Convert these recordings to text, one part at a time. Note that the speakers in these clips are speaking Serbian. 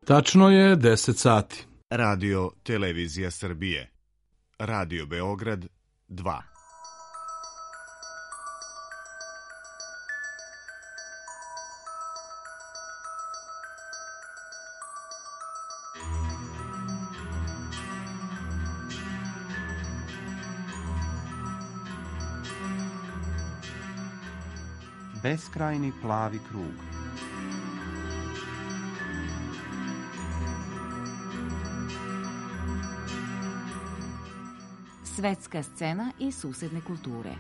Tačno je 10 sati. Radio Televizija Srbije. Radio Beograd 2. Beskrajni plavi krug. Svetska scena i susedne kulture.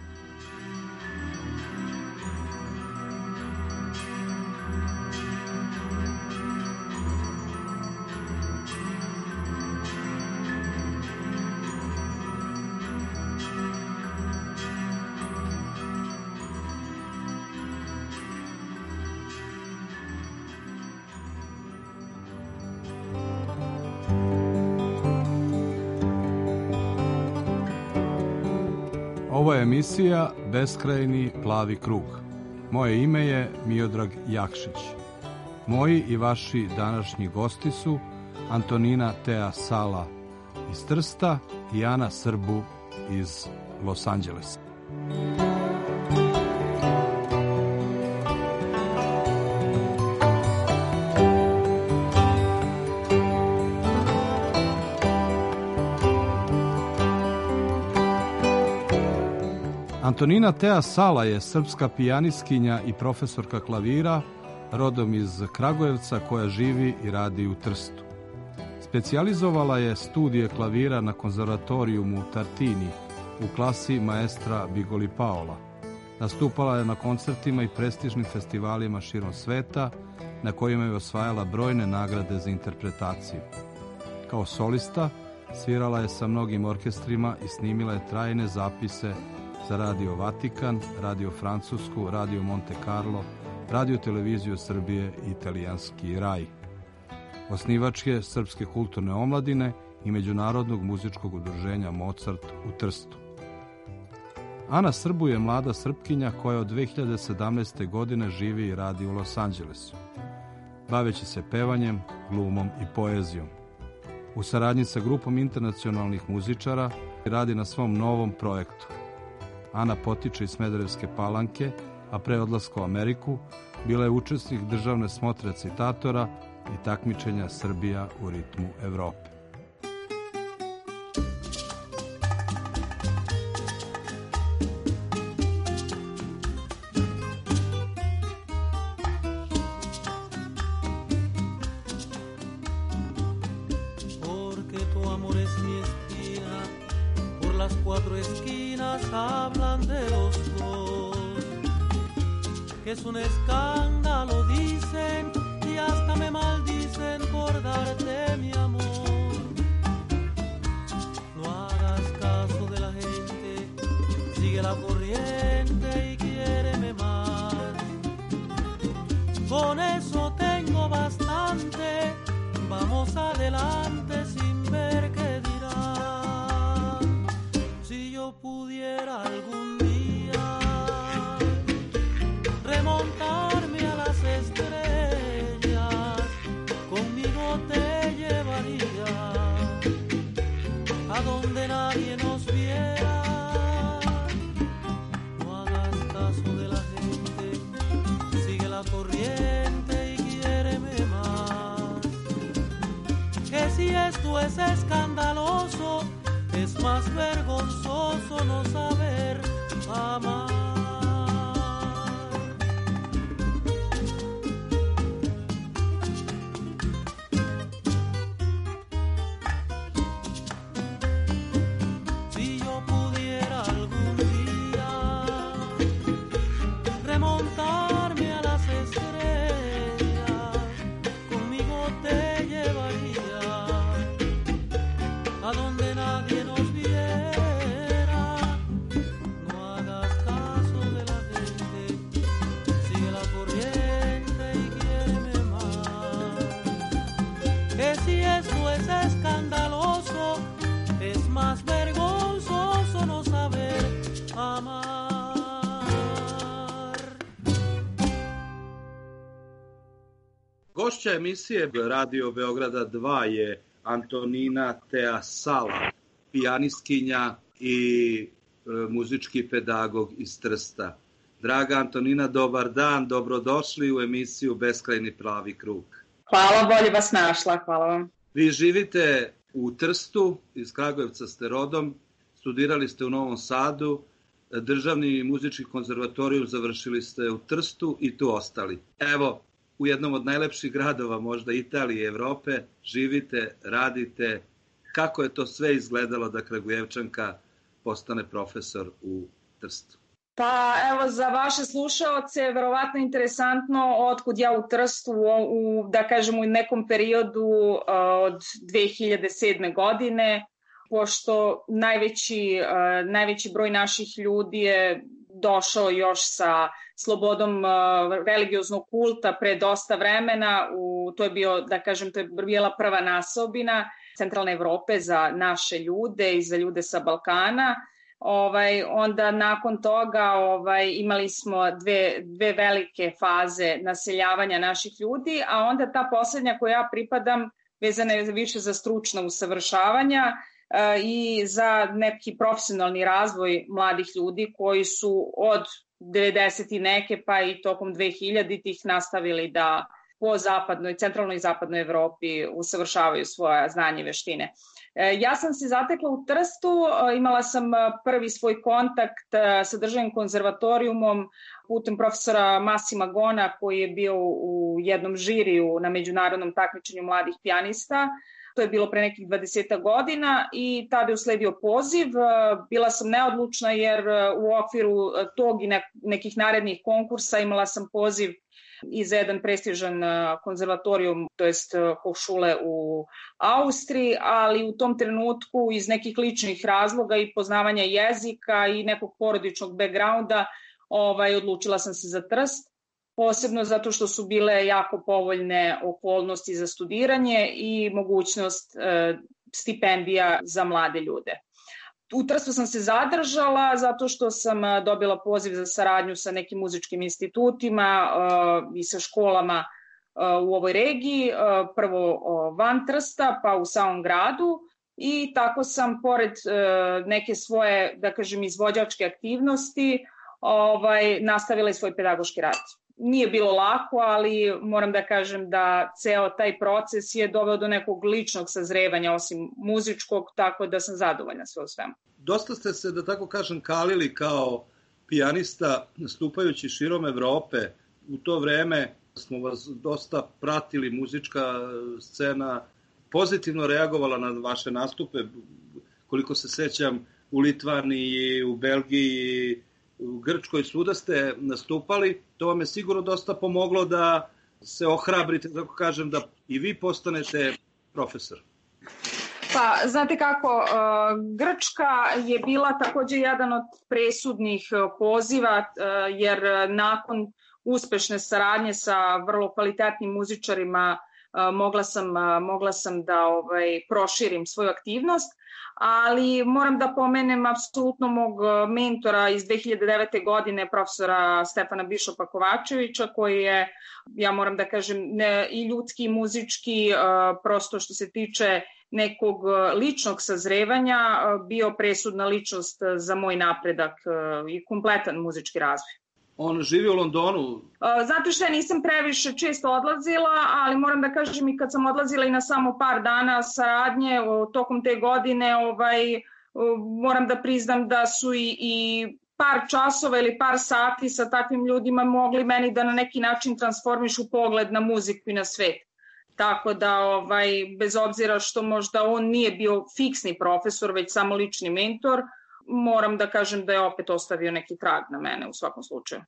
Ovo je emisija Beskrajni plavi krug. Moje ime je Miodrag Jakšić. Moji i vaši današnji gosti su Antonina Tea Sala iz Trsta i Ana Srbu iz Los Angelesa. Antonina Tea Sala je srpska pijanistkinja i profesorka klavira, rodom iz Kragujevca, koja živi i radi u Trstu. Specijalizovala je studije klavira na konzervatorijumu Tartini u klasi maestra Bigoli Paola. Nastupala je na koncertima i prestižnim festivalima širom sveta, na kojima je osvajala brojne nagrade za interpretaciju. Kao solista svirala je sa mnogim orkestrima i snimila je trajne zapise za Radio Vatikan, Radio Francusku, Radio Monte Carlo, Radio Televiziju Srbije i Italijanski raj. Osnivač je Srpske kulturne omladine i Međunarodnog muzičkog udruženja Mozart u Trstu. Ana Srbu je mlada Srpkinja koja od 2017. godine živi i radi u Los Angelesu, baveći se pevanjem, glumom i poezijom. U saradnji sa grupom internacionalnih muzičara radi na svom novom projektu. Ana potiče iz Smederevske Palanke, a pre odlaska u Ameriku bila je učesnik državne smotre citatora i takmičenja Srbija u ritmu Evrope. Es un escándalo, dicen, y hasta me maldicen por darte mi amor. No hagas caso de la gente, sigue la corriente y quiéreme más. Con eso tengo bastante, vamos adelante sin ver qué dirán. Si yo pudiera algún remontarme a las estrellas, conmigo te llevaría a donde nadie nos viera. No hagas caso de la gente, sigue la corriente y quiéreme más. Que si esto es escandaloso, es más vergonzoso no saber amar. Gošća emisije Radio Beograda 2 je Antonina Tea Sala, pijanistkinja i muzički pedagog iz Trsta. Draga Antonina, dobar dan, dobrodošli u emisiju Beskrajni plavi krug. Hvala, bolje vas našla, hvala vam. Vi živite u Trstu, iz Kragujevca ste rodom, studirali ste u Novom Sadu, Državni muzički konzervatorijum završili ste u Trstu i tu ostali. Evo, u jednom od najlepših gradova, možda Italije i Evrope, živite, radite. Kako je to sve izgledalo da Kragujevčanka postane profesor u Trstu? Pa evo, za vaše slušaoce je verovatno interesantno otkud ja u Trstu da kažem u nekom periodu od 2007. godine, pošto najveći broj naših ljudi je došao još sa slobodom religioznog kulta pre dosta vremena. To je bila prva naseobina centralne Evrope za naše ljude i za ljude sa Balkana. Onda nakon toga imali smo dve velike faze naseljavanja naših ljudi, a onda ta poslednja koja ja pripadam vezana je više za stručna usavršavanja i za neki profesionalni razvoj mladih ljudi koji su od 90 i neke pa i tokom 2000-ih nastavili da po centralnoj i zapadnoj Evropi usavršavaju svoja znanje i veštine. Ja sam se zatekla u Trstu, imala sam prvi svoj kontakt sa Državnim konzervatorijumom putem profesora Massima Gona koji je bio u jednom žiriju na međunarodnom takmičenju mladih pijanista. To je bilo pre nekih 20 godina i tada je usledio poziv. Bila sam neodlučna jer u okviru tog i nekih narednih konkursa imala sam poziv i za jedan prestižan konzervatorijum, to jest Hochschule u Austriji, ali u tom trenutku iz nekih ličnih razloga i poznavanja jezika i nekog porodičnog backgrounda odlučila sam se za Trst, posebno zato što su bile jako povoljne okolnosti za studiranje i mogućnost stipendija za mlade ljude. U Trstu sam se zadržala zato što sam dobila poziv za saradnju sa nekim muzičkim institutima i sa školama u ovoj regiji, prvo van Trsta pa u samom gradu i tako sam pored neke svoje, da kažem, izvođačke aktivnosti nastavila i svoj pedagoški rad. Nije bilo lako, ali moram da kažem da ceo taj proces je doveo do nekog ličnog sazrevanja osim muzičkog, tako da sam zadovoljna sve u svemu. Dosta ste se, da tako kažem, kalili kao pijanista nastupajući širom Evrope. U to vreme smo vas dosta pratili, muzička scena pozitivno reagovala na vaše nastupe. Koliko se sećam, u Litvaniji, u Belgiji, u Grčkoj, svuda ste nastupali. To vam je sigurno dosta pomoglo da se ohrabrite, tako kažem, da i vi postanete profesor. Pa, znate kako, Grčka je bila takođe jedan od presudnih poziva, jer nakon uspešne saradnje sa vrlo kvalitetnim muzičarima mogla sam da proširim svoju aktivnost, ali moram da pomenem apsolutno mog mentora iz 2009. godine, profesora Stefana Bišopa Kovačevića, koji je, ja moram da kažem, i ljudski i muzički, prosto što se tiče nekog ličnog sazrevanja, bio presudna ličnost za moj napredak i kompletan muzički razvoj. On živi u Londonu? Zato što ja nisam previše često odlazila, ali moram da kažem i kad sam odlazila i na samo par dana saradnje tokom te godine, moram da priznam da su i par časova ili par sati sa takvim ljudima mogli meni da na neki način transformišu pogled na muziku i na svet. Tako da, bez obzira što možda on nije bio fiksni profesor, već samo lični mentor, moram da kažem da je opet ostavio neki trag na mene u svakom slučaju.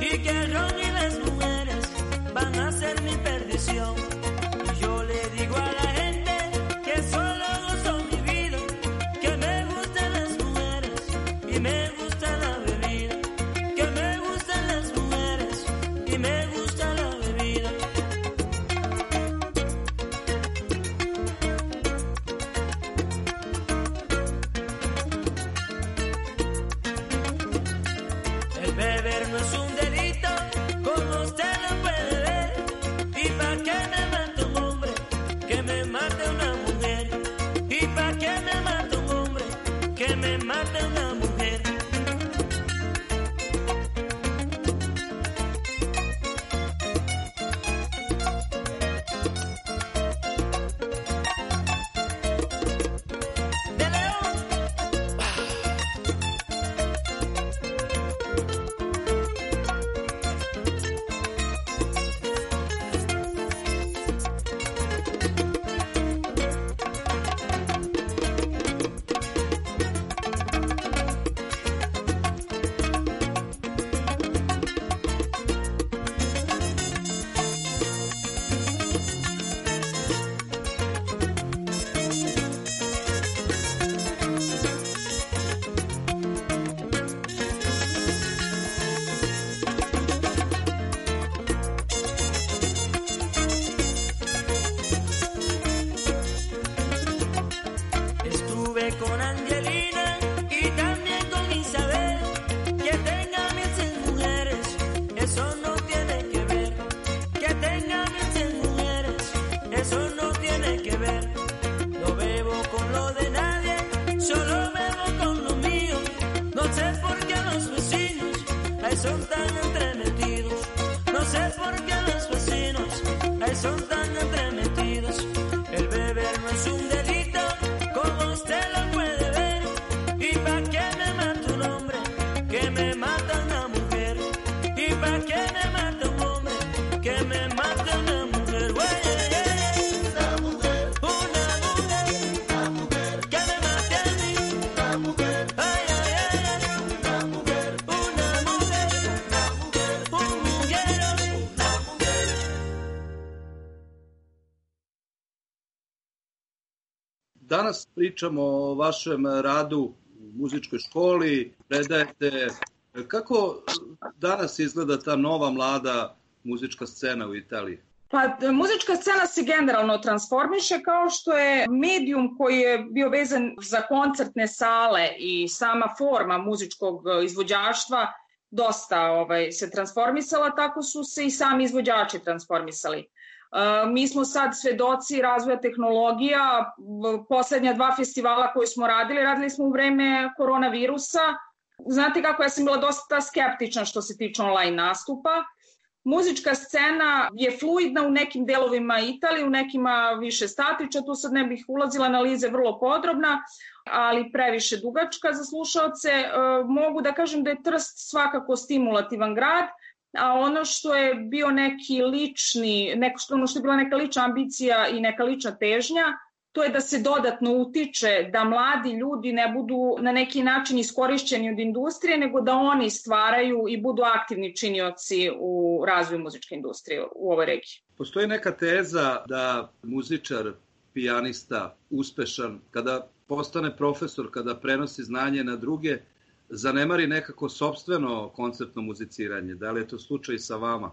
Yo le digo a la son tan entremetidos. No sé por qué los vecinos, ay, son tan entremetidos. El beber no es un delito, como usted lo puede ver. ¿Y pa' qué me mata un hombre que me mata una mujer? ¿Y pa' qué me mata un hombre que me mata una mujer? Una mujer que me mate a mí. Ay, ay, ay, una mujer, un muguero. Danas pričamo o vašem radu u muzičkoj školi, predajete. Kako danas izgleda ta nova mlada muzička scena u Italiji? Pa muzička scena se generalno transformiše kao što je medijum koji je bio vezan za koncertne sale i sama forma muzičkog izvođaštva dosta se transformisala, tako su se i sami izvođači transformisali. Mi smo sad svedoci razvoja tehnologija. Poslednja 2 festivala koje smo radili smo u vreme koronavirusa. Znate kako, ja sam bila dosta skeptična što se tiče online nastupa. Muzička scena je fluidna u nekim delovima Italije, u nekima više statična, tu sad ne bih ulazila, analiza je vrlo podrobna, ali previše dugačka za slušaoce. Mogu da kažem da je Trst svakako stimulativan grad, a ono što je bio neki lični, ono što je bila neka lična ambicija i neka lična težnja, to je da se dodatno utiče da mladi ljudi ne budu na neki način iskorišćeni od industrije, nego da oni stvaraju i budu aktivni činioci u razvoju muzičke industrije u ovoj regiji. Postoji neka teza da muzičar, pijanista, uspešan, kada postane profesor, kada prenosi znanje na druge, zanemari nekako sopstveno koncertno muziciranje. Da li je to slučaj sa vama?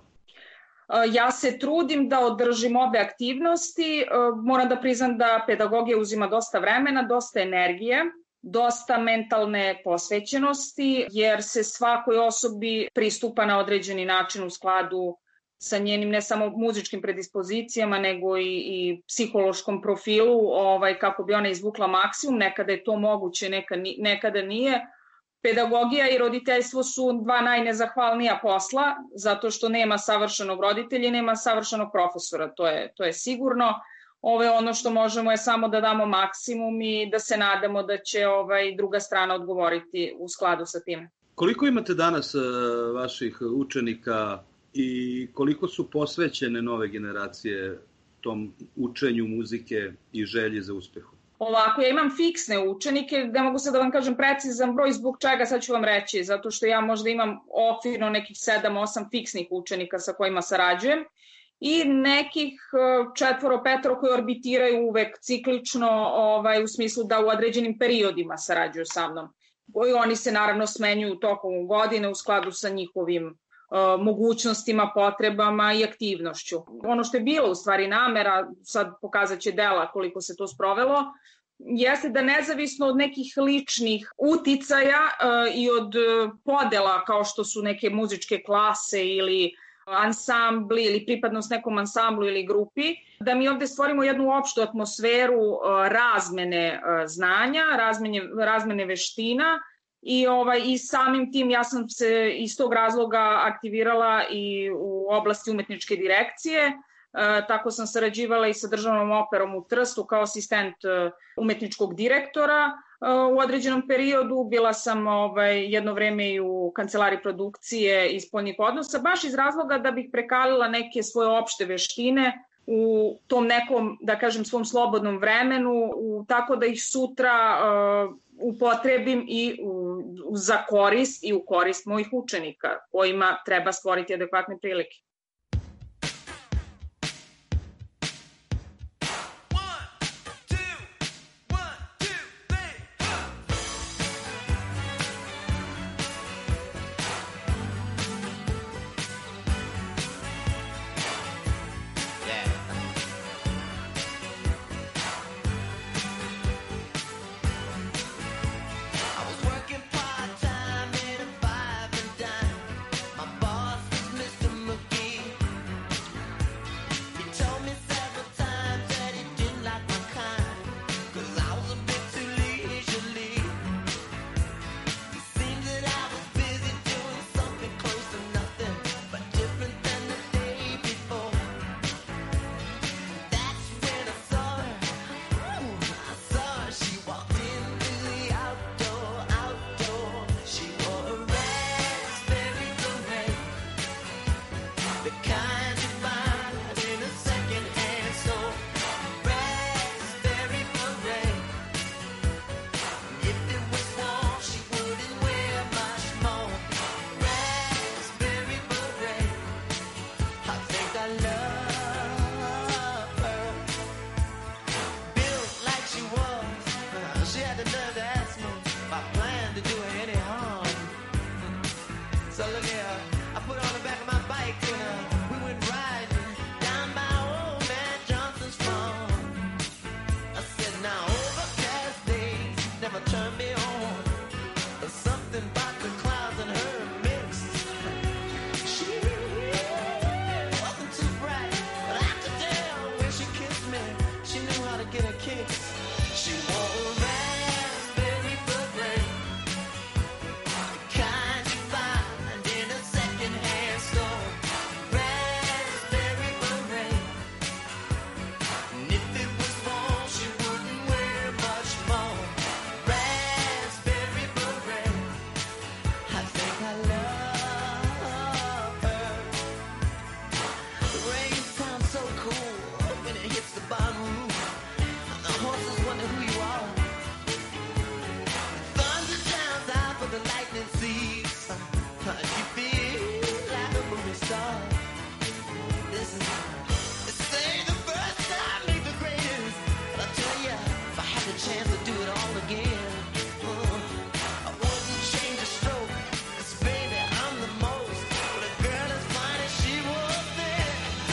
Ja se trudim da održim obe aktivnosti. Moram da priznam da pedagogija uzima dosta vremena, dosta energije, dosta mentalne posvećenosti, jer se svakoj osobi pristupa na određeni način u skladu sa njenim ne samo muzičkim predispozicijama, nego i psihološkom profilu, kako bi ona izvukla maksimum. Nekada je to moguće, nekada nije. Pedagogija i roditeljstvo su 2 najnezahvalnija posla, zato što nema savršenog roditelja i nema savršenog profesora, to je sigurno. Ono što možemo je samo da damo maksimum i da se nadamo da će druga strana odgovoriti u skladu sa tim. Koliko imate danas vaših učenika i koliko su posvećene nove generacije tom učenju muzike i želji za uspehom? Ovako, ja imam fiksne učenike, ne mogu sad da vam kažem precizan broj zbog čega, sad ću vam reći, zato što ja možda imam okvirno nekih 7-8 fiksnih učenika sa kojima sarađujem i nekih 4-5 koji orbitiraju uvek ciklično u smislu da u određenim periodima sarađuju sa mnom. Oni se naravno smenjuju tokom godine u skladu sa njihovim mogućnostima, potrebama i aktivnošću. Ono što je bilo u stvari namera, sad pokazat će dela koliko se to sprovelo, jeste da nezavisno od nekih ličnih uticaja i od podela kao što su neke muzičke klase ili ansambli ili pripadnost nekom ansamblu ili grupi, da mi ovde stvorimo jednu opštu atmosferu razmene znanja, razmene veština. I samim tim ja sam se iz tog razloga aktivirala i u oblasti umetničke direkcije, tako sam sarađivala i sa Državnom operom u Trstu kao asistent umetničkog direktora u određenom periodu. Bila sam jedno vreme i u kancelariji produkcije i spoljnih odnosa, baš iz razloga da bih prekalila neke svoje opšte veštine u tom nekom, da kažem, svom slobodnom vremenu, tako da ih sutra upotrebim i za korist i u korist mojih učenika, kojima treba stvoriti adekvatne prilike. My boss was Mr. McGee. wonder who you are. Thunder drowns out for the lightning sees. You feel like a movie star. This ain't the first time, ain't the greatest. But I tell ya, if I had the chance to do it all again, I wouldn't change a stroke. 'Cause baby, I'm the most. But a girl as fine as she was there.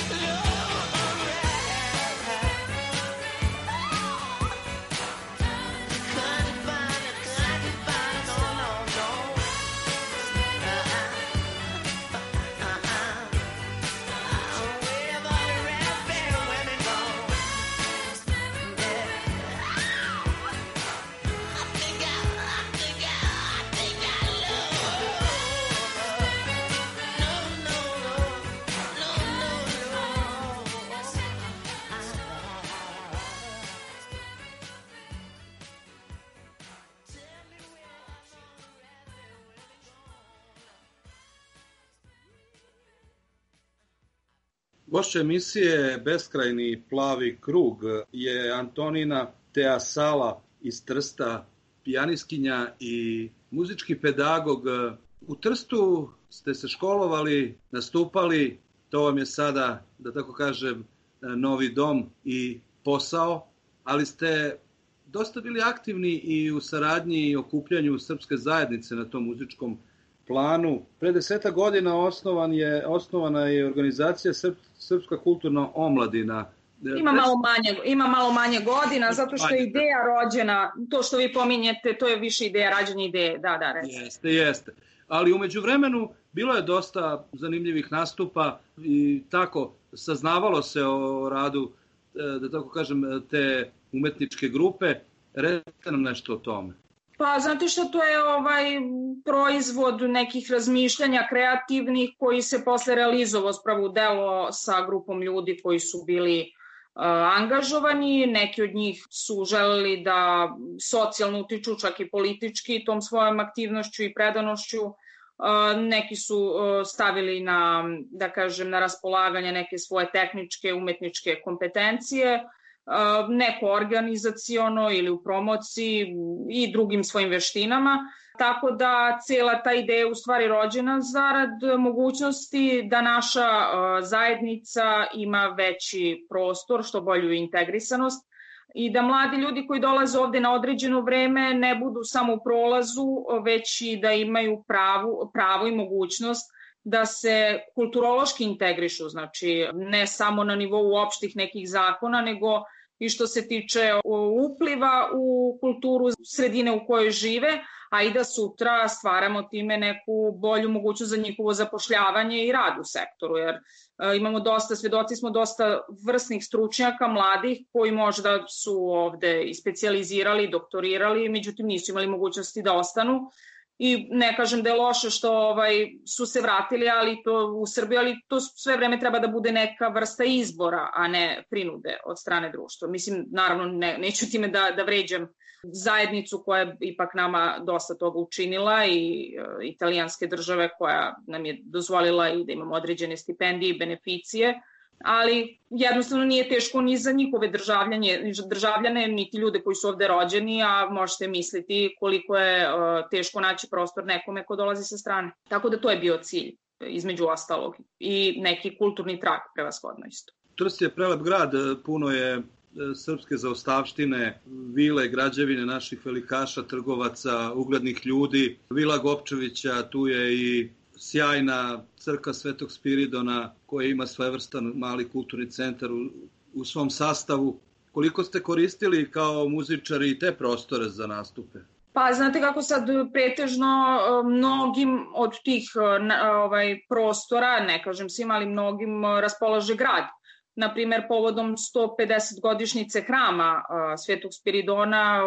Gošća emisije Beskrajni plavi krug je Antonina Teasala iz Trsta, pijanistkinja i muzički pedagog. U Trstu ste se školovali, nastupali, to vam je sada, da tako kažem, novi dom i posao, ali ste dosta bili aktivni i u saradnji i okupljanju srpske zajednice na tom muzičkom planu. Pre 10 godina osnovana je organizacija Srpska kulturna omladina. Ima malo manje godina, zato što je ideja rođena, to što vi pominjete, to je više ideja, rađenje ideje. Da, recimo. Jeste. Ali u međuvremenu bilo je dosta zanimljivih nastupa i tako saznavalo se o radu, da tako kažem, te umetničke grupe. Recite nam nešto o tome. Pa, znate što, to je proizvod nekih razmišljanja kreativnih koji se posle realizovao spravo u delo sa grupom ljudi koji su bili angažovani. Neki od njih su želeli da socijalno utiču, čak i politički, tom svojom aktivnošću i predanošću. Neki su stavili na, da kažem, na raspolaganje neke svoje tehničke, umetničke kompetencije, neko organizaciono ili u promociji i drugim svojim veštinama. Tako da cijela ta ideja je u stvari rođena zarad mogućnosti da naša zajednica ima veći prostor, što bolju integrisanost i da mladi ljudi koji dolaze ovde na određeno vreme ne budu samo u prolazu, već i da imaju pravo i mogućnost da se kulturološki integrišu, znači ne samo na nivou opštih nekih zakona, nego i što se tiče upliva u kulturu sredine u kojoj žive, a i da sutra stvaramo time neku bolju mogućnost za njihovo zapošljavanje i rad u sektoru, jer svedoci smo dosta vrsnih stručnjaka, mladih, koji možda su ovde i specijalizirali, doktorirali, međutim nisu imali mogućnosti da ostanu. I ne kažem da je loše što su se vratili u Srbiju, ali to sve vreme treba da bude neka vrsta izbora, a ne prinude od strane društva. Mislim, naravno, neću time da vređam zajednicu koja je ipak nama dosta toga učinila i italijanske države koja nam je dozvolila i da imamo određene stipendije i beneficije, ali jednostavno nije teško ni za njihove državljane, niti ljude koji su ovde rođeni, a možete misliti koliko je teško naći prostor nekome ko dolazi sa strane. Tako da to je bio cilj, između ostalog, i neki kulturni trak prevashodno isto. Trst je prelep grad, puno je srpske zaostavštine, vile, građevine naših velikaša, trgovaca, uglednih ljudi. Vila Gopčevića, tu je i sjajna crkva Svetog Spiridona koja ima svojevrstan mali kulturni centar u svom sastavu. Koliko ste koristili kao muzičari te prostore za nastupe? Pa znate kako sad pretežno mnogim od tih prostora, ne kažem svima, ali mnogim raspolaže grad. Naprimer, povodom 150 godišnjice hrama Svetog Spiridona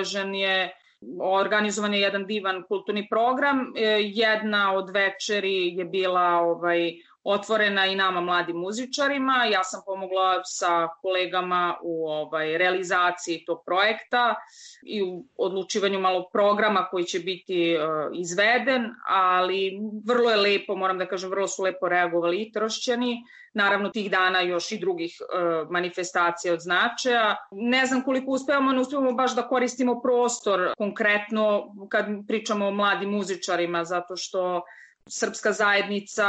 organizovan je jedan divan kulturni program. Jedna od večeri je bila otvorena i nama mladim muzičarima. Ja sam pomogla sa kolegama u realizaciji tog projekta i u odlučivanju malo programa koji će biti izveden, ali vrlo je lepo, moram da kažem, vrlo su lepo reagovali i Tršćani. Naravno, tih dana još i drugih manifestacija od značaja. Ne znam koliko uspevamo, ne uspevamo baš da koristimo prostor konkretno kad pričamo o mladim muzičarima, zato što srpska zajednica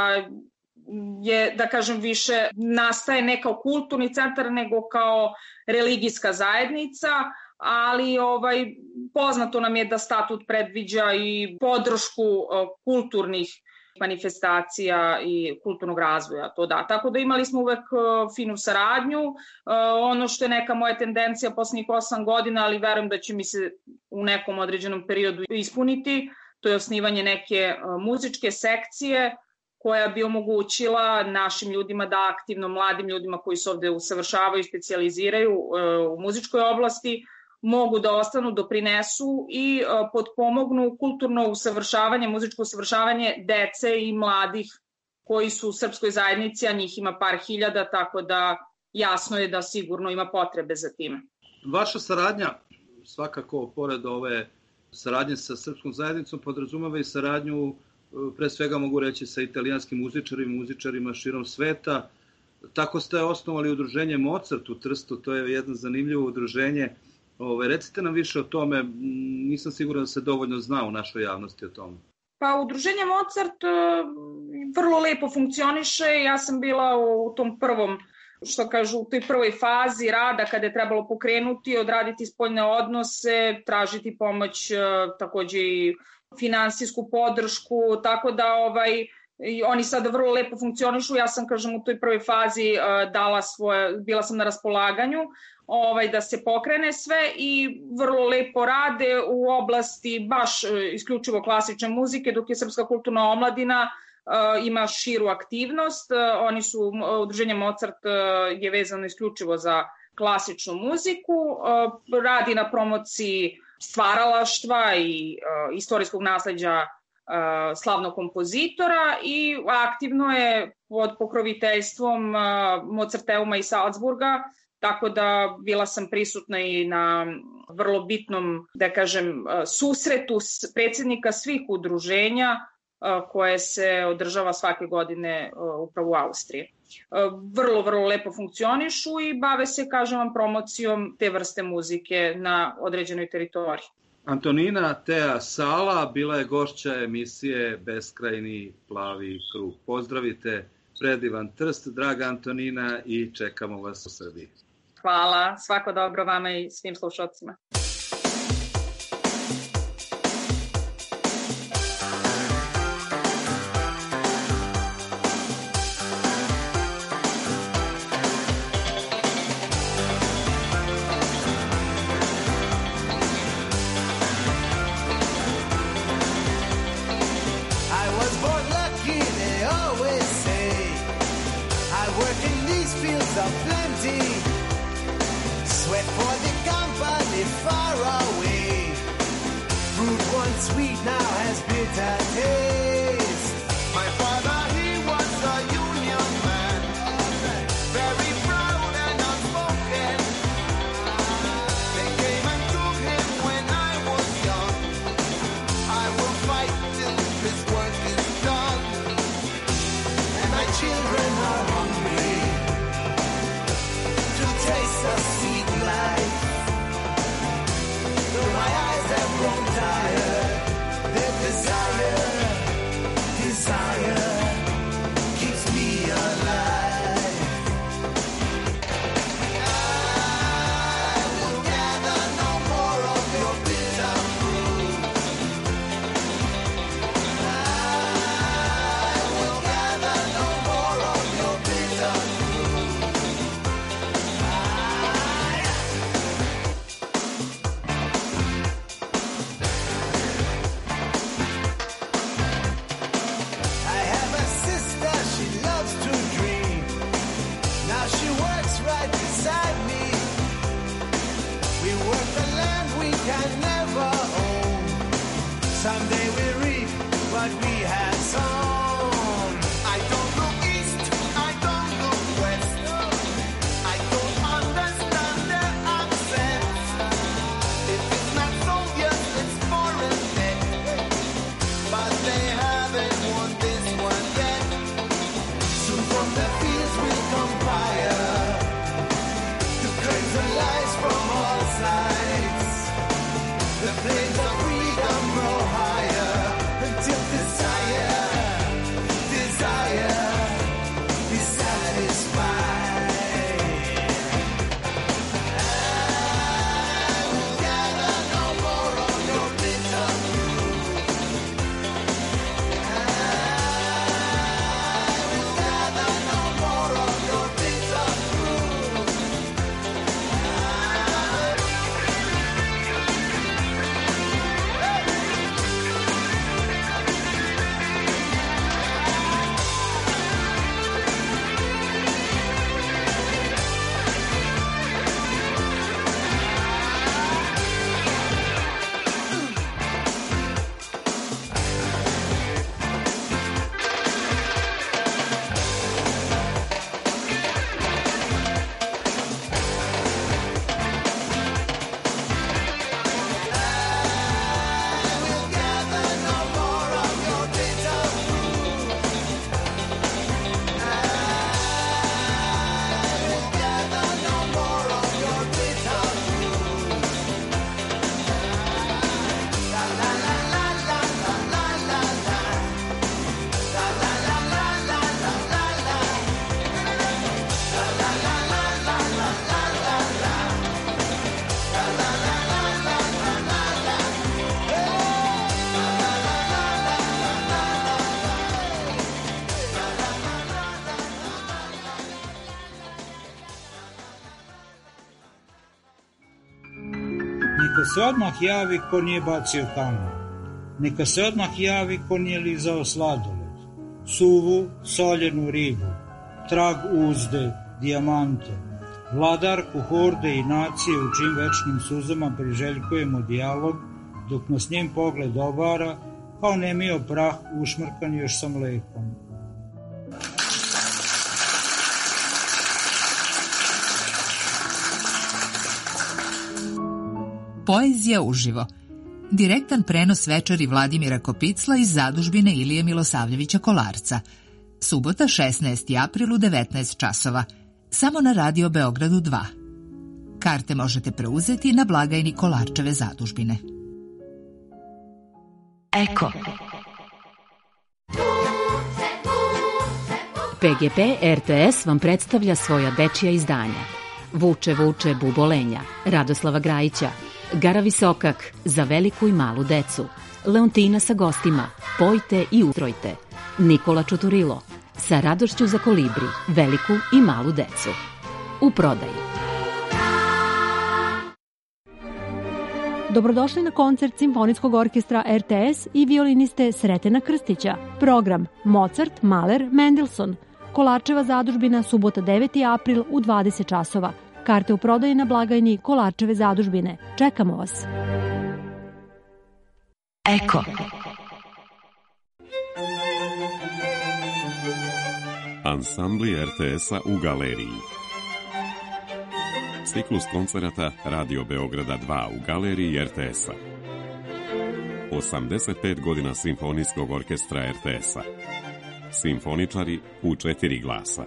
je, da kažem, više nastaje ne kao kulturni centar, nego kao religijska zajednica, ali poznato nam je da statut predviđa i podršku kulturnih manifestacija i kulturnog razvoja, to da. Tako da imali smo uvek finu saradnju. Ono što je neka moja tendencija poslednjih 8 godina, ali verujem da će mi se u nekom određenom periodu ispuniti, to je osnivanje neke muzičke sekcije koja bi omogućila našim ljudima da aktivno, mladim ljudima koji se ovde usavršavaju i specijaliziraju u muzičkoj oblasti, mogu da ostanu, doprinesu i potpomognu kulturno usavršavanje, muzičko usavršavanje dece i mladih koji su u srpskoj zajednici, a njih ima par hiljada, tako da jasno je da sigurno ima potrebe za tim. Vaša saradnja, svakako, pored ove saradnje sa srpskom zajednicom, podrazumeva i saradnju, pre svega mogu reći, sa italijanskim muzičarima širom sveta. Tako ste osnovali udruženje Mozart u Trstu, to je jedno zanimljivo udruženje. Recite nam više o tome, nisam siguran da se dovoljno zna u našoj javnosti o tome. Pa udruženje Mozart vrlo lepo funkcioniše. Ja sam bila u tom prvom, što kažu, u toj prvoj fazi rada kada je trebalo pokrenuti, odraditi spoljne odnose, tražiti pomoć, takođe i finansijsku podršku, tako da oni sada vrlo lepo funkcionišu. Ja sam, kažem, u toj prvoj fazi dala bila sam na raspolaganju da se pokrene sve i vrlo lepo rade u oblasti baš isključivo klasične muzike, dok je Srpska kulturna omladina ima širu aktivnost. Udruženje Mozart je vezano isključivo za klasičnu muziku, radi na promociji stvaralaštva i istorijskog nasleđa slavnog kompozitora i aktivno je pod pokroviteljstvom Mozarteuma i Salzburga, tako da bila sam prisutna i na vrlo bitnom, da kažem, susretu predsjednika svih udruženja koje se održava svake godine upravo u Austriji. Vrlo, vrlo lepo funkcionišu i bave se, kažem vam, promocijom te vrste muzike na određenoj teritoriji. Antonina Tea Sala bila je gošća emisije Beskrajni plavi krug. Pozdravite predivan Trst, draga Antonina, i čekamo vas u Srbiji. Hvala, svako dobro vama i svim slušalcima. Sweet now has bitter taste. My father, he was a union man, very proud and outspoken. They came and took him when I was young. I will fight till his work is done, and my children are hungry to taste the sweet life. Though my eyes have grown tired, desire keeps me alive. I will gather no more of your bitter fruit. I will gather no more of your bitter fruit. Can never own. Someday we reap what we have sown. I don't look east Neka se odmah javi ko nije bacio kamen. Neka se odmah javi ko nije lizao sladoled, suvu, soljenu ribu, trag uzde, dijamante, vladarku horde i nacije u čim večnim suzama priželjkujemo dijalog, dok nas njen pogled obara, kao nemio prah ušmrkan još sa mlekom. Poezija uživo. Direktan prenos večeri Vladimira Kopicla iz zadužbine Ilije Milosavljevića Kolarca. Subota 16. april u 19 časova. Samo na Radio Beogradu 2. Karte možete preuzeti na blagajni Kolarčeve zadužbine. Eko. PGP RTS vam predstavlja svoja dečija izdanja. Vuče, vuče, bubolenja, Radoslava Grajića, Gara Visokak, za veliku i malu decu, Leontina sa gostima, Pojte i utrojte, Nikola Čuturilo, sa radošću za kolibri, veliku i malu decu. U prodaji. Dobrodošli na koncert Simfonijskog orkestra RTS i violiniste Sretena Krstića. Program Mozart, Mahler, Mendelssohn. Kolarčeva zadužbina, subota 9. april u 20 časova. Karte u prodaji na blagajni Kolarčeve zadužbine. Čekamo vas. Eko. Ansambli RTS-a u galeriji. Ciklus koncerata Radio Beograda 2 u galeriji RTS-a. 85 godina Simfonijskog orkestra RTS-a. Simfoničari u 4 glasa.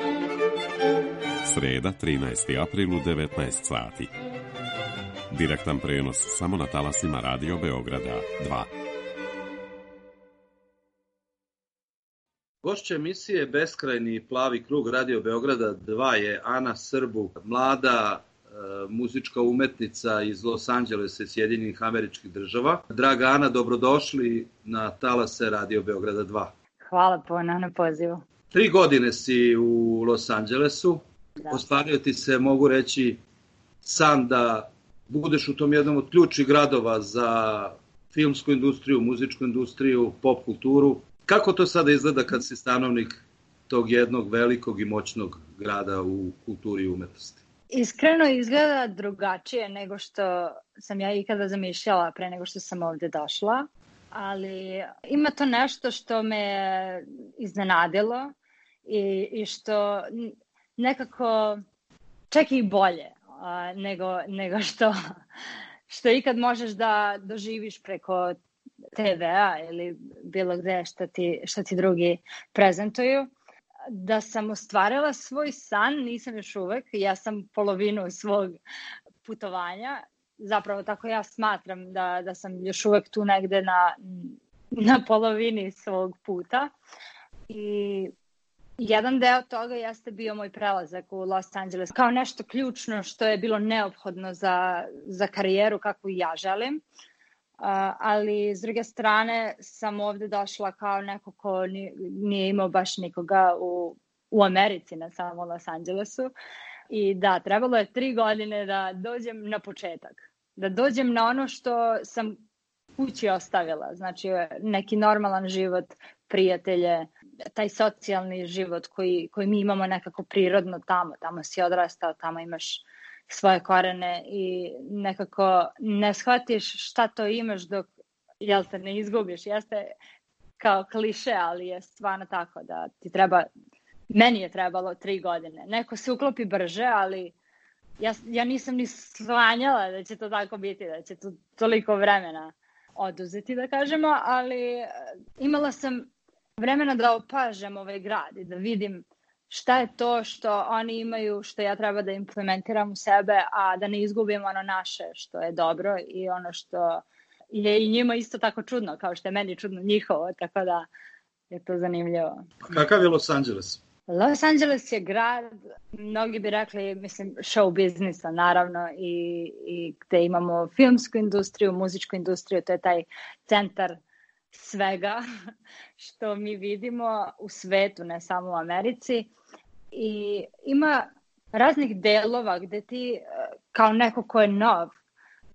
Sreda, 13. april u 19 sati. Direktan prenos samo na talasima Radio Beograda 2. Gošća emisije Beskrajni plavi krug Radio Beograda 2 je Ana Srbuk, mlada muzička umetnica iz Los Angelesa i Sjedinjenih Američkih Država. Draga Ana, dobrodošli na talase Radio Beograda 2. Hvala puno na pozivu. 3 godine si u Los Angelesu. Da. Ostvario ti se, mogu reći, san da budeš u tom jednom od ključnih gradova za filmsku industriju, muzičku industriju, pop kulturu. Kako to sada izgleda kad si stanovnik tog jednog velikog i moćnog grada u kulturi i umetnosti? Iskreno izgleda drugačije nego što sam ja ikada zamišljala pre nego što sam ovde došla, ali ima to nešto što me iznenadilo i što nekako čak i bolje nego što ikad možeš da doživiš preko TV-a ili bilo gde što ti drugi prezentuju. Da sam ostvarila svoj san, nisam još uvek, ja sam polovinu svog putovanja, zapravo tako ja smatram da sam još uvek tu negde na polovini svog puta i jedan deo toga jeste bio moj prelazak u Los Angeles kao nešto ključno što je bilo neophodno za karijeru kakvu ja želim. Ali s druge strane sam ovde došla kao neko ko nije imao baš nikoga u Americi, na samo Los Angelesu. I da, trebalo je 3 godine da dođem na početak. Da dođem na ono što sam kući ostavila. Znači neki normalan život, prijatelje, taj socijalni život koji mi imamo nekako prirodno tamo. Tamo si odrastao, tamo imaš svoje korene i nekako ne shvatiš šta to imaš dok te ne izgubiš. Jeste kao kliše, ali je stvarno tako da ti treba, meni je trebalo 3 godine. Neko se uklopi brže, ali ja nisam ni sanjala da će to tako biti, da će to toliko vremena oduzeti, da kažemo, ali imala sam vremena da opažam ovaj grad i da vidim šta je to što oni imaju, što ja treba da implementiram u sebe, a da ne izgubim ono naše što je dobro i ono što je i njima isto tako čudno, kao što je meni čudno njihovo, tako da je to zanimljivo. Kakav je Los Angeles? Los Angeles je grad, mnogi bi rekli, mislim, show biznisa naravno i gde imamo filmsku industriju, muzičku industriju, to je taj centar svega što mi vidimo u svetu, ne samo u Americi. I ima raznih delova gde ti kao neko ko je nov,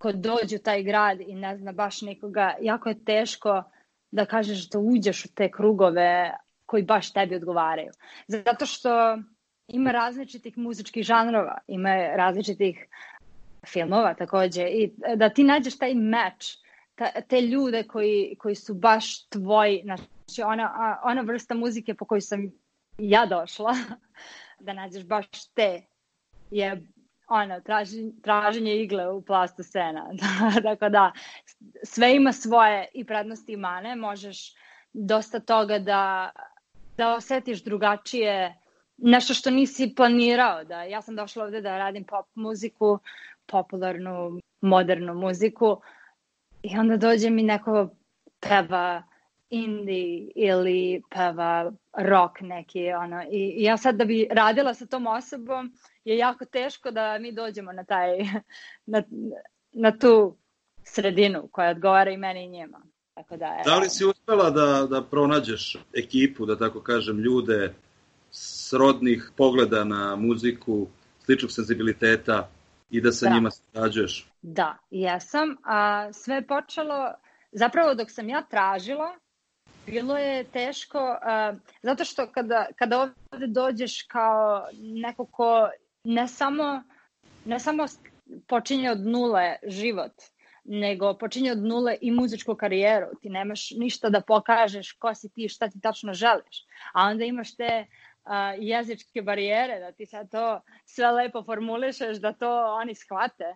ko dođe u taj grad i ne zna baš nikoga, jako je teško da kažeš da uđeš u te krugove koji baš tebi odgovaraju. Zato što ima različitih muzičkih žanrova, ima različitih filmova takođe i da ti nađeš taj meč, te ljude koji su baš tvoji, znači ona vrsta muzike po kojoj sam ja došla, da nađeš baš te je traženje igle u plastu sena. Dakle, da, sve ima svoje i prednosti i mane. Možeš dosta toga da osetiš drugačije, nešto što nisi planirao. Ja sam došla ovde da radim pop muziku, popularnu, modernu muziku i onda dođe mi neko peva indie ili peva rock neki, i ja sad da bi radila sa tom osobom je jako teško da mi dođemo na na tu sredinu koja odgovara i meni i njima. Tako da li si uspela da pronađeš ekipu, da tako kažem, ljude srodnih pogleda na muziku, sličnog senzibiliteta i da sa njima sarađuješ? Da, jesam. Sve je počelo, zapravo dok sam ja tražila, bilo je teško, zato što kada ovde dođeš kao neko ko ne samo počinje od nule život, nego počinje od nule i muzičku karijeru. Ti nemaš ništa da pokažeš ko si ti, šta ti tačno želiš. A onda imaš te jezičke barijere, da ti sad to sve lepo formulišeš, da to oni shvate.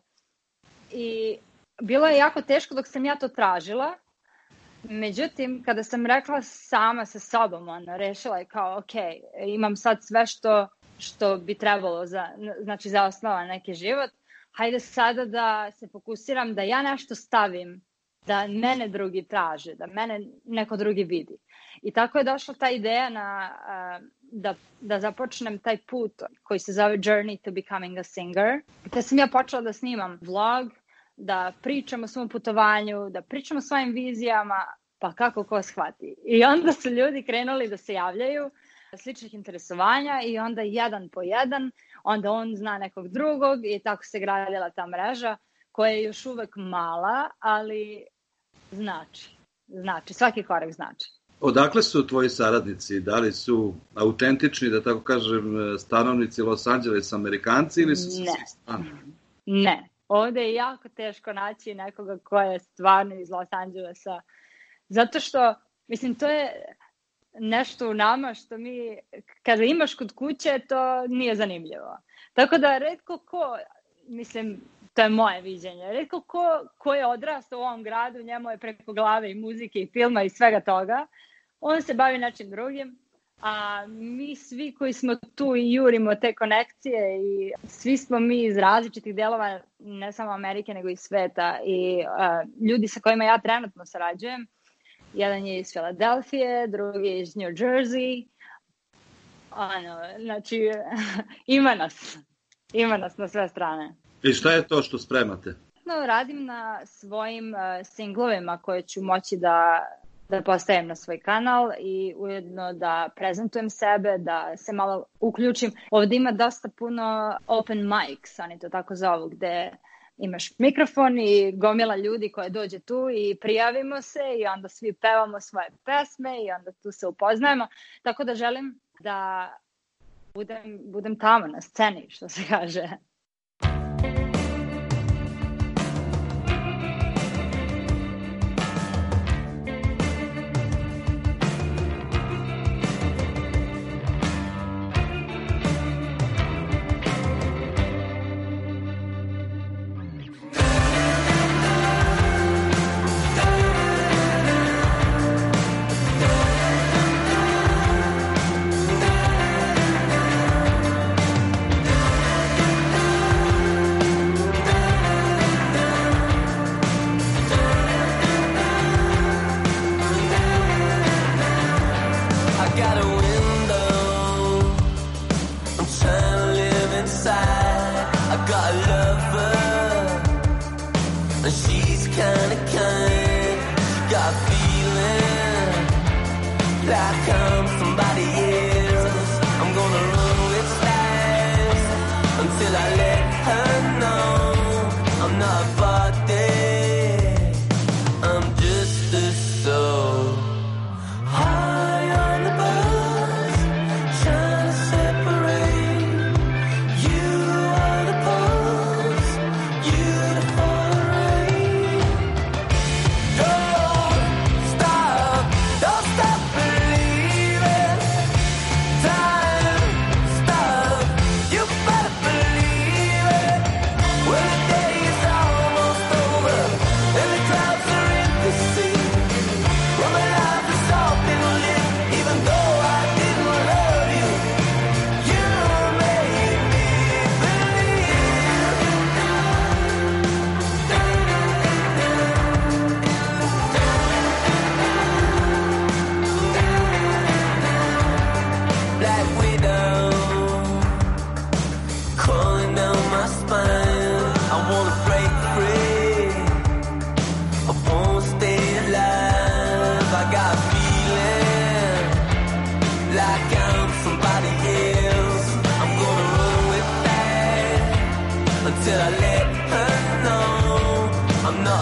I bilo je jako teško dok sam ja to tražila. Međutim, kada sam rekla sama sa sobom, rešila je kao, ok, imam sad sve što bi trebalo za osnovan neki život, hajde sada da se fokusiram da ja nešto stavim, da mene drugi traže, da mene neko drugi vidi. I tako je došla ta ideja da započnem taj put koji se zove Journey to Becoming a Singer. Te sam ja počela da snimam vlog, da pričam o svom putovanju, da pričam o svojim vizijama, pa kako ko shvati. I onda su ljudi krenuli da se javljaju, sličnih interesovanja i onda jedan po jedan, onda on zna nekog drugog i tako se gradila ta mreža koja je još uvek mala, ali znači, svaki korak znači. Odakle su tvoji saradnici? Da li su autentični, da tako kažem, stanovnici Los Angelesa, Amerikanci ili su svi strani? Ne. Ovde je jako teško naći nekoga ko je stvarno iz Los Angelesa. Zato što, mislim, to je nešto u nama što mi, kada imaš kod kuće, to nije zanimljivo. Tako da retko ko, mislim, to je moje viđenje, retko ko je odrastao u ovom gradu, njemu je preko glave i muzike i filma i svega toga, on se bavi nečim drugim. A mi svi koji smo tu i jurimo te konekcije i svi smo mi iz različitih delova, ne samo Amerike nego i sveta, i ljudi sa kojima ja trenutno sarađujem, jedan je iz Filadelfije, drugi je iz New Jersey, znači ima nas na sve strane. I šta je to što spremate? Radim na svojim singlovima koje ću moći da postavim na svoj kanal i ujedno da prezentujem sebe, da se malo uključim. Ovde ima dosta puno open mics, oni to tako zovu, gde imaš mikrofon i gomila ljudi koje dođe tu i prijavimo se i onda svi pevamo svoje pesme i onda tu se upoznajemo. Tako da želim da budem tamo na sceni, što se kaže. Until I let her know I'm not bought this.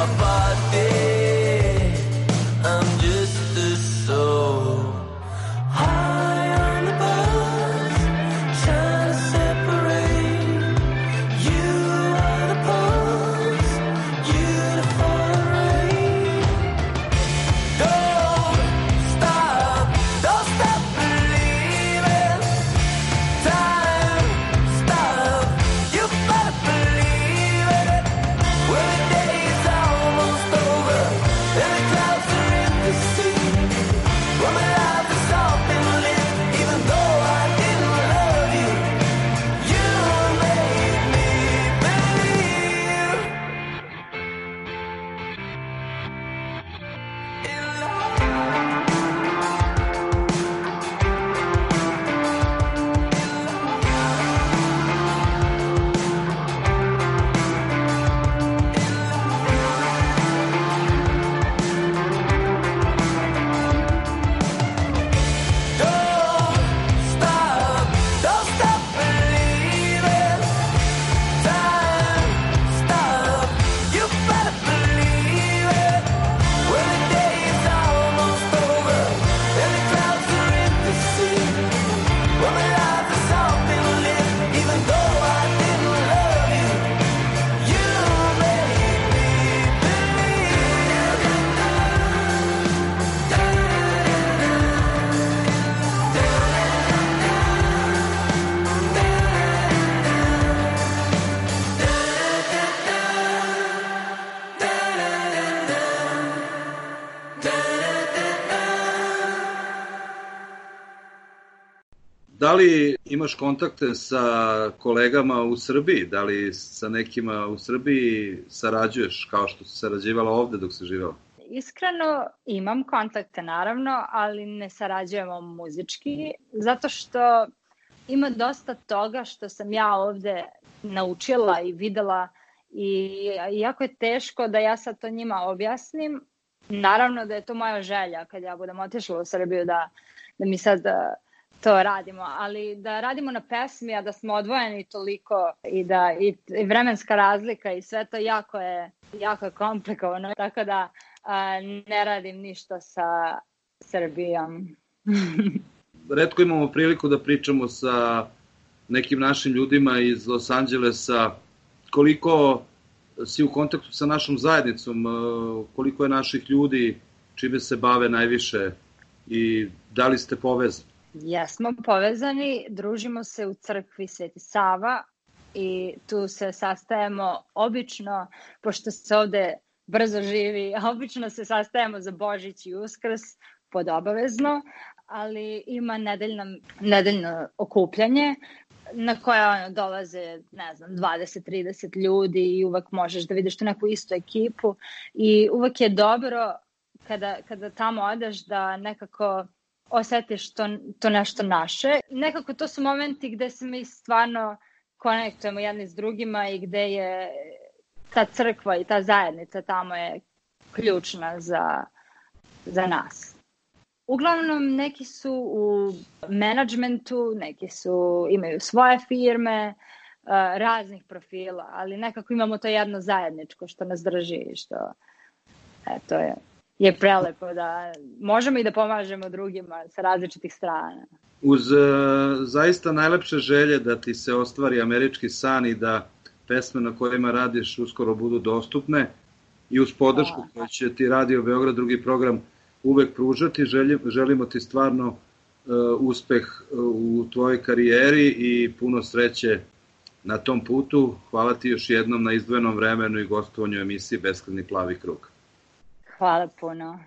body. I'm just a soul high on the bus, trying to separate. You are the pulse, you the falling rain. Don't stop believing. Time stop, you better believe it. When the day is almost over and the clouds are in the sea, well, my life is all been lived, even though I didn't love you. You made me believe in love. Don't stop believing. Time stop, you better believe it. When the day is almost over and the clouds are in the sea, well, my life has all been lived, even though I didn't love you. You made me Da li imaš kontakte sa kolegama u Srbiji? Da li sa nekima u Srbiji sarađuješ kao što si sarađivala ovde dok si živela? Iskreno imam kontakte naravno, ali ne sarađujemo muzički, zato što ima dosta toga što sam ja ovde naučila i videla i jako je teško da ja sad to njima objasnim. Naravno da je to moja želja kad ja budem otišla u Srbiju da mi sad to radimo, ali da radimo na pesmi, a da smo odvojeni toliko i vremenska razlika i sve to jako je komplikovano, tako da ne radim ništa sa Srbijom. Retko imamo priliku da pričamo sa nekim našim ljudima iz Los Angelesa. Koliko si u kontaktu sa našom zajednicom, koliko je naših ljudi, čime se bave najviše i da li ste povezani? Jesmo povezani, družimo se u crkvi Sveti Sava i tu se sastajemo obično, pošto se ovde brzo živi, obično se sastajemo za Božić i Uskrs podobavezno, ali ima nedeljno okupljanje na koje dolaze, 20-30 ljudi i uvek možeš da vidiš tu neku istu ekipu i uvek je dobro kada tamo odeš da nekako osetiš to nešto naše. Nekako to su momenti gde se mi stvarno konektujemo jedni s drugima i gde je ta crkva i ta zajednica tamo je ključna za nas. Uglavnom neki su u menadžmentu, neki imaju svoje firme, raznih profila, ali nekako imamo to jedno zajedničko što nas drži i što to je prelepo da možemo i da pomažemo drugima sa različitih strana. Uz zaista najlepše želje da ti se ostvari američki san i da pesme na kojima radiš uskoro budu dostupne i uz podršku koju će ti Radio Beograd drugi program uvek pružati, želimo ti stvarno uspeh u tvojoj karijeri i puno sreće na tom putu. Hvala ti još jednom na izdvojenom vremenu i gostovanju emisiji Beskrajni plavi krug. Hvala puno.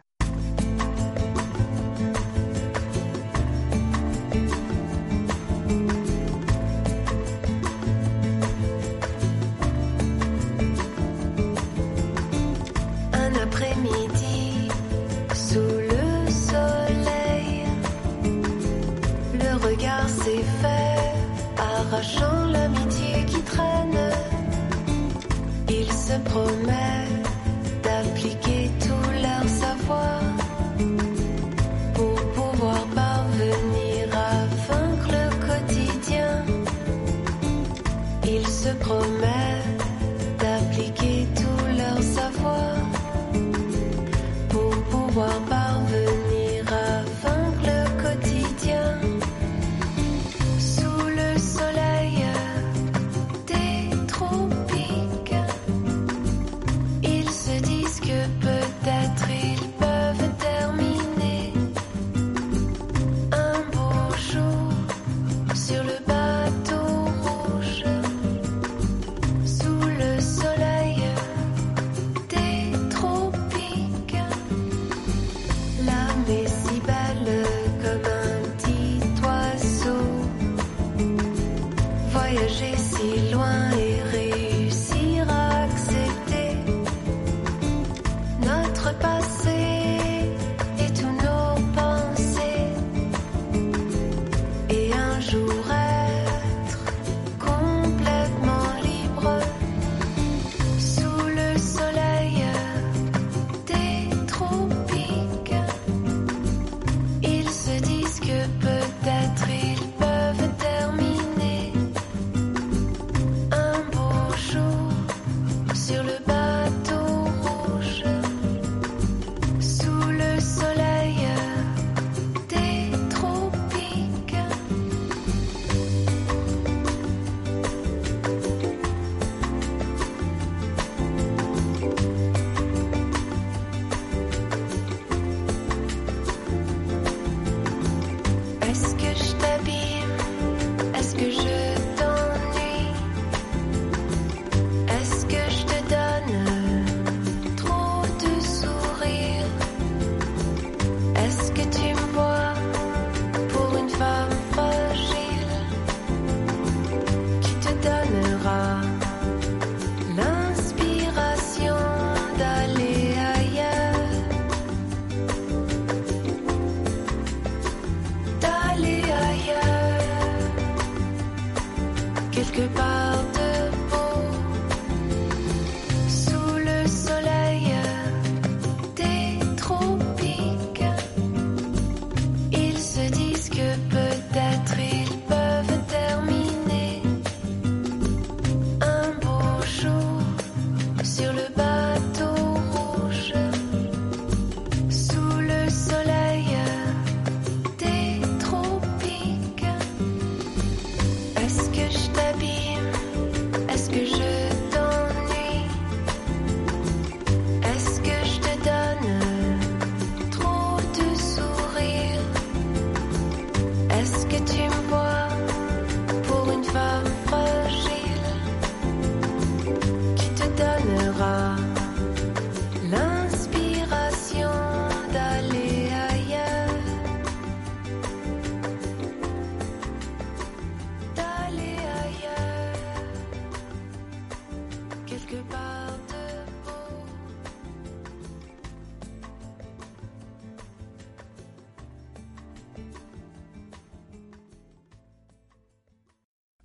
Un après-midi sous le soleil, le regard s'est fait, arrachant l'amitié qui traîne. Il se promet d'appliquer tout leur savoir pour pouvoir parvenir à vaincre le quotidien. Il se promet d'appliquer tout leur savoir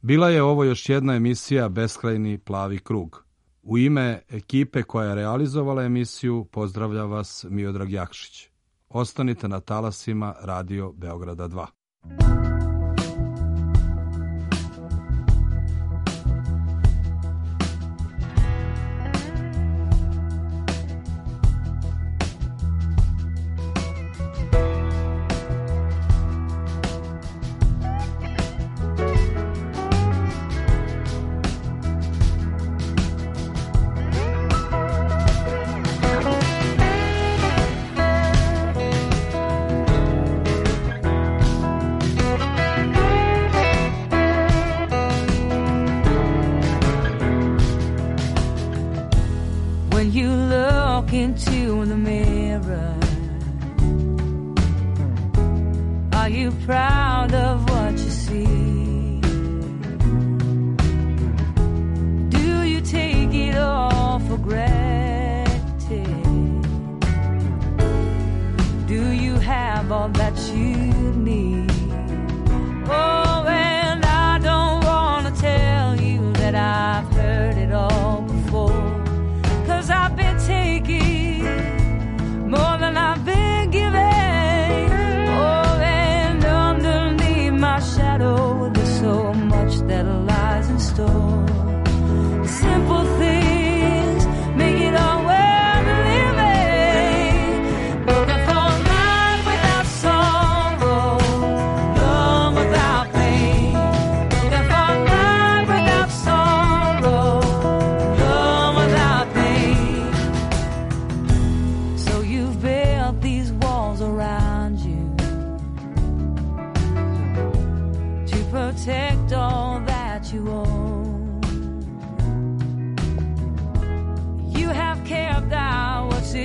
Bila je ovo još jedna emisija Beskrajni plavi krug. U ime ekipe koja je realizovala emisiju pozdravlja vas Miodrag Jakšić. Ostanite na talasima Radio Beograda 2. Into the mirror, are you proud of what you see? Do you take it all for granted? Do you have all that you need? Oh, and I don't want to tell you that I've heard it all before, 'cause I've been taking more than I've been giving. Oh, and underneath my shadow there's so much that lies in store. Simple things make it all worth living. Looking for life without sorrow, love without pain. Looking for life without sorrow, love without pain. So you've built these walls around you to protect all that you own. You have carved out what's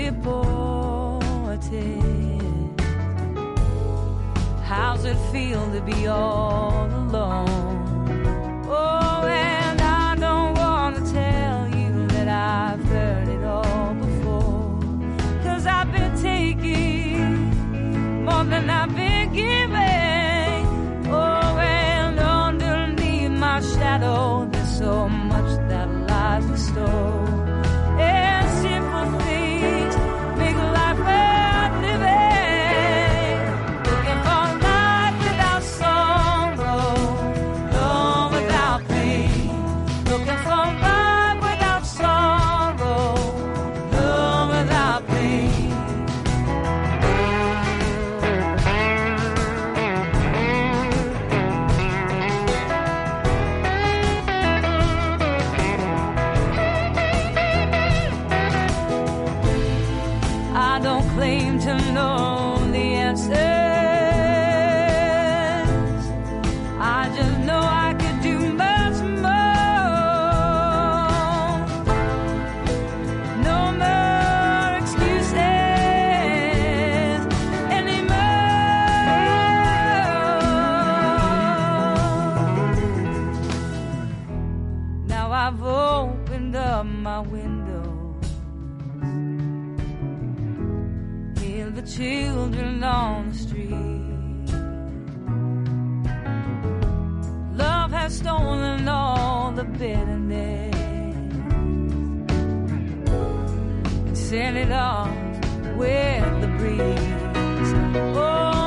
important. How's it feel to be all alone? Oh, and I don't want to tell you that I've heard it all before, 'cause I've been taking more than I've been giving. Oh, and underneath my shadow there's so much that lies in store. And simple things make life worth living. Looking for life without sorrow, love without pain. Looking for life without sorrow, love without pain. I don't claim to know the answers. I just know I could do much more. No more excuses anymore. Now I've opened up my window, hear the children on the street. Love has stolen all the bitterness and sent it off with the breeze. Oh,